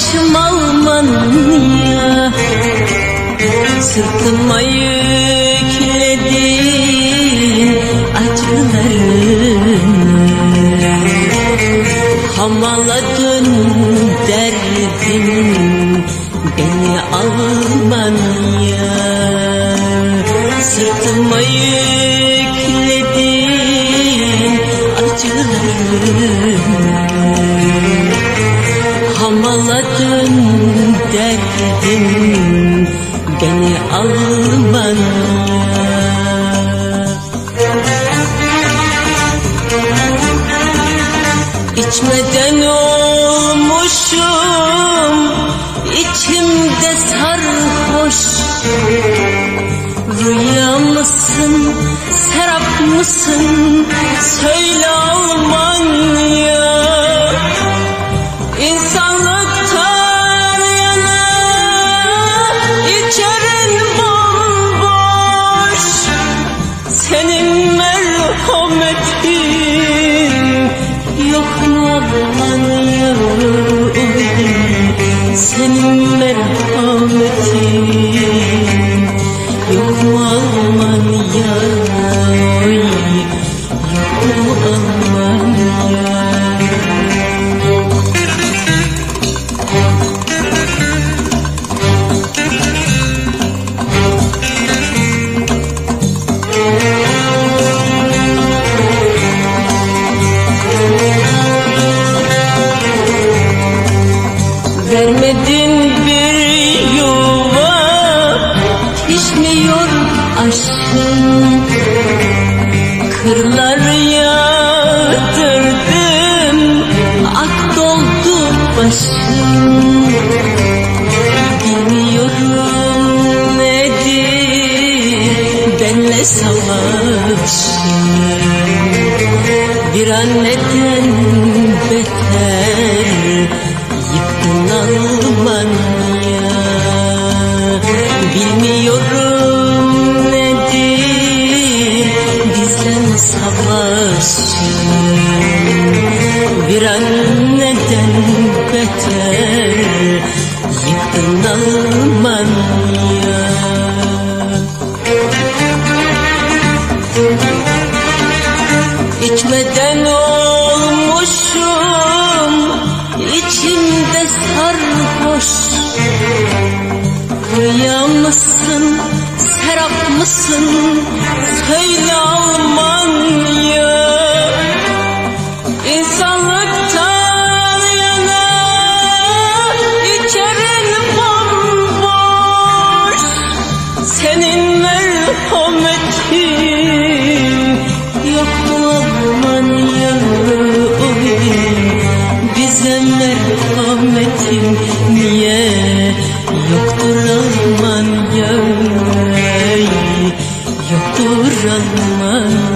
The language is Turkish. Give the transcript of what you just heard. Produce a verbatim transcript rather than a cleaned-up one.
başım Almanya, sırtıma yükledin acılarını, hamaladın derdin beni Almanya. Sırtıma yükledin acılarını, hamaladın derdin beni Almanya. İçmeden olmuşum, içimde sarhoş. Rüya mısın, serap mısın, söyle Almanya. İnsanlıktan yana içerin bomboş, senin merhametin yok mu Almanya? Senin merhametin yok mu Almanya? Yok mu Almanya? Vermedin bir yuva, pişmiyor aşkın. Kırları yağdırdım, ak doldu başım. Bilmiyorum nedir benle savaşın. Bir anneden beter yıktın Almanya. Bilmiyorum nedir bizden savaşın. Bir anneden beter yıktın Almanya. İçmeden olmuşum, içimde sarhoş. Rüya mısın, serap mısın, söyle Almanya. İnsanlıktan yana içerin bomboş, senin merhametin yok mu Almanya? Bize merhametin niye yoktur Almanya? Yoktur Almanya.